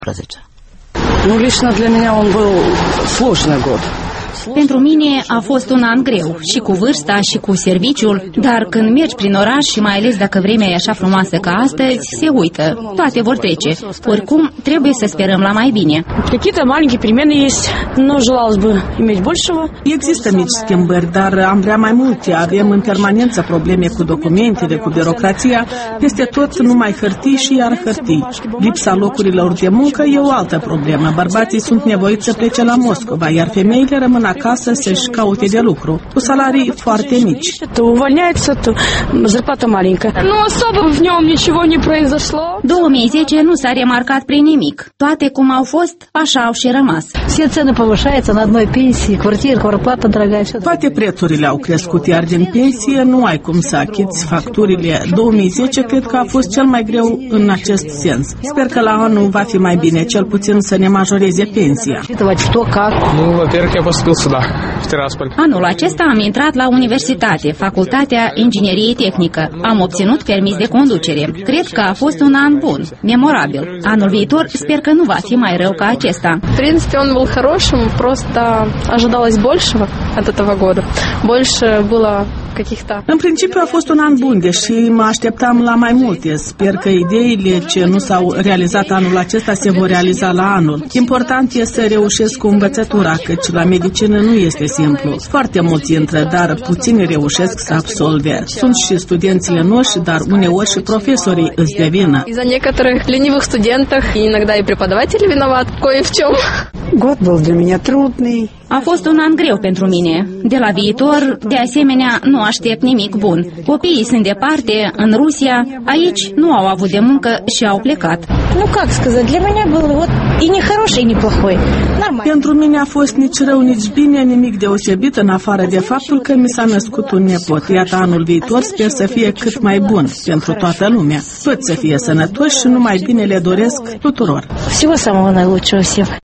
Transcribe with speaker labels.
Speaker 1: Ну, лично для меня он был сложный год.
Speaker 2: Pentru mine a fost un an greu, și cu vârsta, și cu serviciul, dar când mergi prin oraș și mai ales dacă vremea e așa frumoasă ca astăzi, se uită. Toate vor trece. Oricum, trebuie să sperăm la mai bine.
Speaker 3: Există mici schimbări, dar am vrea mai multe. Avem în permanență probleme cu documentele, cu birocrația. Peste tot numai hârtii și iar hârtii. Lipsa locurilor de muncă e o altă problemă. Bărbații sunt nevoiți să plece la Moscova, iar femeile rămân acasă să-și caute de lucru, cu salarii foarte mici.
Speaker 4: Nu особо в нем ничего не произошло.
Speaker 2: 2010 nu s-a remarcat prin nimic. Toate cum au fost, așa au și rămas.
Speaker 5: Все цены повышаются на одной пенсии, квартира, квартплата дорогая.
Speaker 3: Toate prețurile au crescut, iar din pensie nu ai cum să achiți facturile. 2010 cred că a fost cel mai greu în acest sens. Sper că la anul va fi mai bine, cel puțin să ne majoreze pensia.
Speaker 2: Anul acesta am intrat la universitate, Facultatea Ingineriei Tehnică. Am obținut permis de conducere. Cred că a fost un an bun, memorabil. Anul viitor sper că nu va fi mai rău ca acesta.
Speaker 4: В принципе, он был хорошим, просто ожидалось большего от этого года. Больше было каких-то...
Speaker 3: În principiu a fost un an bun, deși mă așteptam la mai multe. Sper că ideile ce nu s-au realizat anul acesta se vor realiza la anul. Important este să reușesc cu învățătura, căci la medicină nu este simplu. Foarte mulți intră, dar puțini reușesc să absolve. Sunt și studenții noștri, dar uneori și profesorii îți de vină.
Speaker 4: Из-за некоторых ленивых студентов иногда и преподаватели виноват кое в чем.
Speaker 5: Год был для меня трудный.
Speaker 2: A fost un an greu pentru mine. De la viitor, de asemenea, nu aștept nimic bun. Copiii sunt departe, în Rusia, aici nu au avut de muncă și au plecat.
Speaker 5: Ну, как сказать, для меня был вот и не хороший, и не плохой. Нормально.
Speaker 3: Pentru mine a fost nici rău, nici bine, nimic deosebit, în afară de faptul că mi s-a născut un nepot. Iată, anul viitor sper să fie cât mai bun pentru toată lumea. Toți să fie sănătoși și numai bine le doresc tuturor.
Speaker 5: Всего самого наилучшего всем.